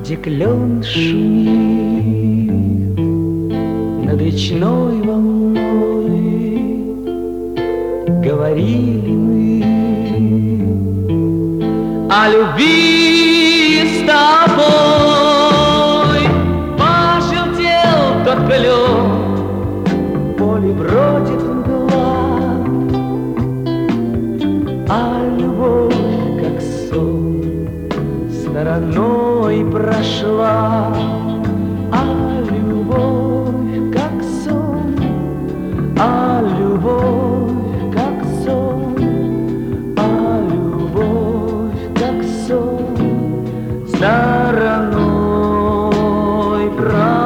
где клен шумит над речной волной, говорили мы о любви с тобой. Пожелтел тот клен, в поле бродит мгла, а любовь, как сон, стороной прошла. А любовь, как сон, а любовь, как сон, а любовь, как сон, стороной прошла.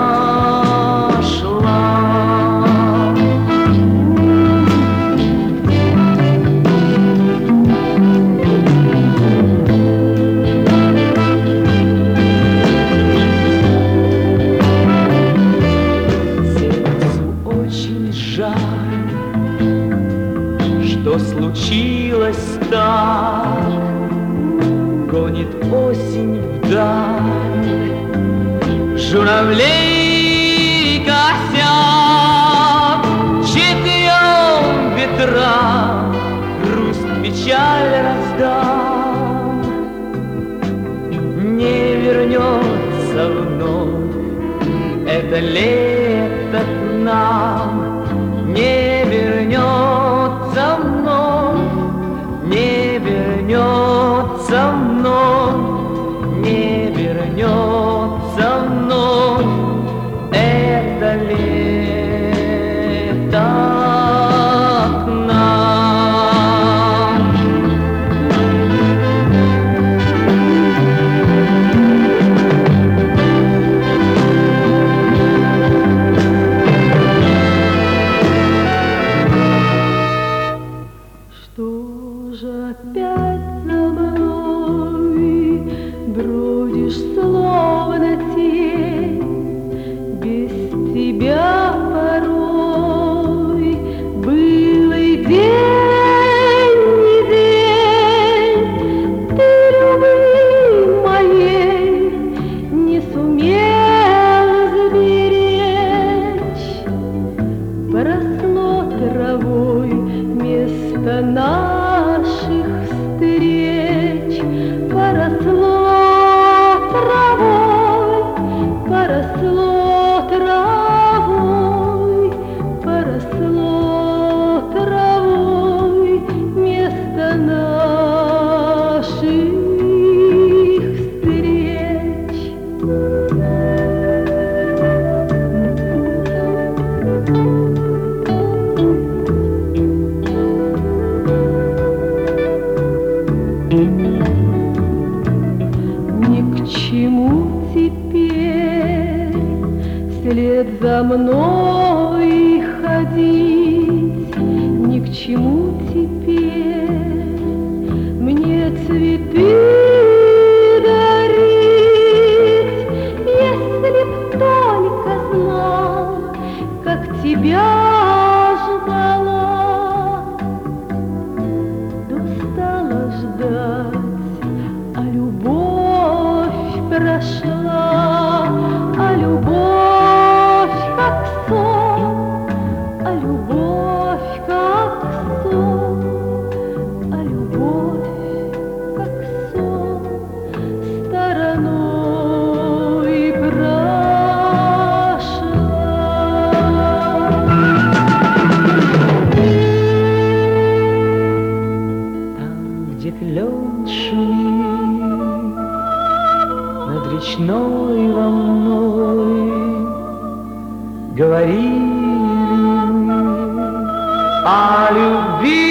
Что случилось так, гонит осень вдаль, журавлей косяк, четырем ветрам грусть, печаль раздам. Не вернется вновь это лето к нам, не вернется вновь, не вернется вновь, не вернется вновь это лето к нам. Что же опять за мной бродишь, словно тень, без тебя порой был и день, и день. Ты любви моей не сумел сберечь, поросло травой место наших встреч, поросло травой, поросло травой, поросло травой место наших встреч. Ни к чему теперь вслед за мной ходить, ни к чему теперь мне цветы дарить, если б только знал, как тебя ждала, устала ждать, а любовь прошла, а любовь как сон, а любовь как сон, а любовь как сон, стороной прошла. Где клен шумит над речной волной, говорили мы о любви.